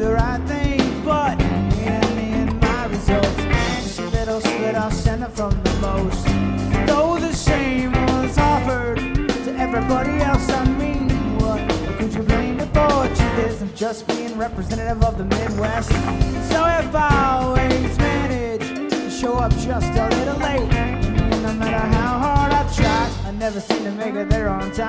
the right thing, but me and my results, just a little split off center from the most. Though the same was offered to everybody else, I mean, what could you blame it for? I'm just being representative of the Midwest. So if I always manage to show up just a little late, no matter how hard I try, I never seem to make it there on time.